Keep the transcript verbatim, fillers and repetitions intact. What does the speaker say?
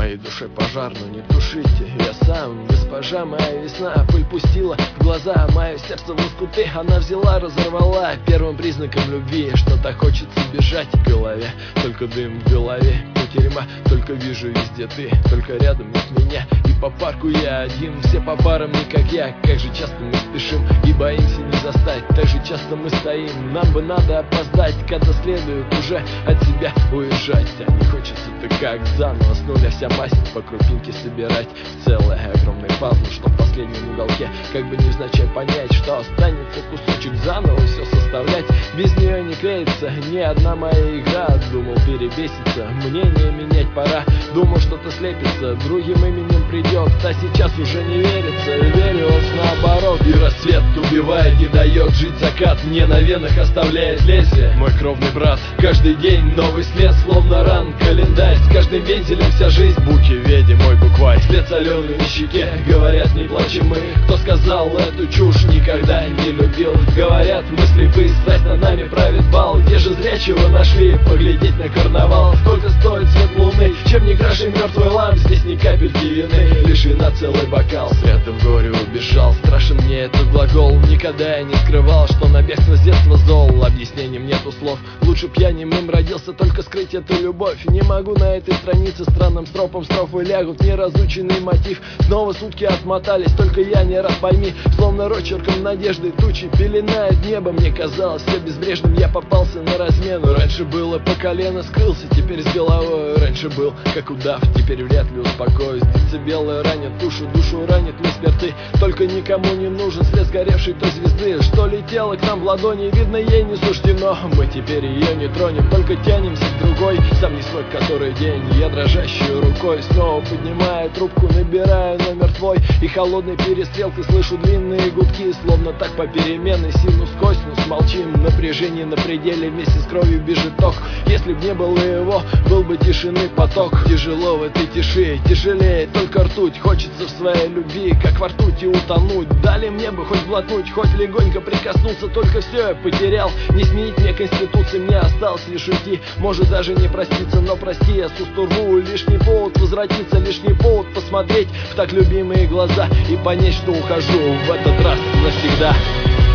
моей душе пожар, но не тушите. Я сам, госпожа моя весна, пыль пустила в глаза, мое сердце в лоскуты она взяла, разорвала. Первым признаком любви что-то хочется бежать в голове, только дым в голове, тюрьма, только вижу везде ты, только рядом нет меня. И по парку я один, все по парам не как я. Как же часто мы спешим и боимся не застать, так же часто мы стоим, нам бы надо опоздать, когда следует уже от себя уезжать. А не хочется-то как заново с нуля вся масть по крупинке собирать в целый огромный пазл, что в последнем уголке как бы невзначай понять, что останется кусочек заново все составлять. Без нее не клеится ни одна моя игра. Думал перебеситься, мнение менять пора, думал что-то слепится, другим именем придет, а сейчас уже не верится. Верю наоборот, и рассвет убивает, не дает жить закат, мне на венах оставляет лезвие мой кровный брат. Каждый день новый след, словно ран календарь, с каждым вензелем вся жизнь буки веди мой букварь. След соленый на щеке, говорят не плачем мы, кто сказал эту чушь никогда не любил. Говорят мы слепы, страсть над нами правит бал, где же зрячего нашли поглядеть на карнавал. Сколько стоит свет луны, чем не краши мертвый ламп, здесь ни капельки вины, лишь вина целый бокал. Свет в горе убежал, страшен мне этот глагол, никогда я не скрывал, что на бегство с детства зол. Объяснением нету слов, лучше б я немым родился, только скрыть эту любовь не могу. На этой странице странным стропом строфы лягут, неразученный мотив. Снова сутки отмотались, только я не рад, пойми, словно рочерком надежды тучи пеленает небо. Мне казалось все безбрежным, я попался на размену. Раньше было по колено, скрылся теперь с головой. Раньше был как удав, теперь вряд ли успокоюсь. Децибелы ранят душу, душу ранит не спирты, только никому не нужен след сгоревшей той звезды, что летела к нам в ладони, видно ей не суждено. Мы теперь ее не тронем, только тянемся к другой, сам не свой который день. Я дрожащей рукой снова поднимаю трубку, набираю номер твой, и холодной перестрелкой слышу длинные гудки, словно так попеременной синус косинус. Молчим, напряжение на пределе, вместе с кровью бежит ток. Если б не было его, был бы тишины поток. Тяжело в этой тиши, тяжелее только ртуть, хочется в своей любви, как во ртути утонуть. Дали мне бы хоть глотнуть, хоть легонько прикоснуться, только все я потерял. Не сменить мне конституции, мне осталось лишь уйти, может даже не проститься, но прости, я с усту рву. Лишний повод возвратиться, лишний повод посмотреть в так любимые глаза и понять, что ухожу в этот раз навсегда.